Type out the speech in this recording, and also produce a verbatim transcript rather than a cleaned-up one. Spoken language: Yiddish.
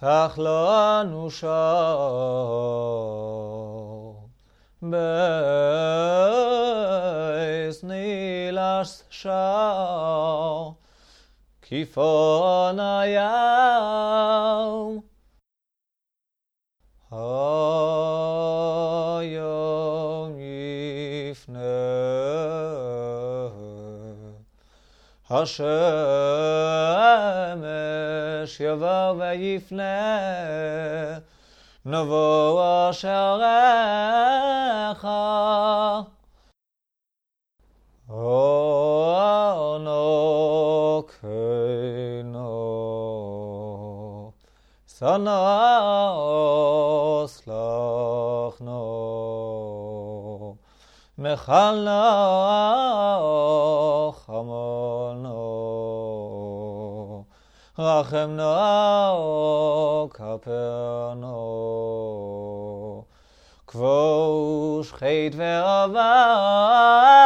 פתח לנו שער בייס נילס שער כיפון היער היום יפנה השמש יבוא ויפנה נבוא שעריך אנוכנו שנאס לנו מחלנו חמלנו רחמנו כפרנו כבוש חטא ועבר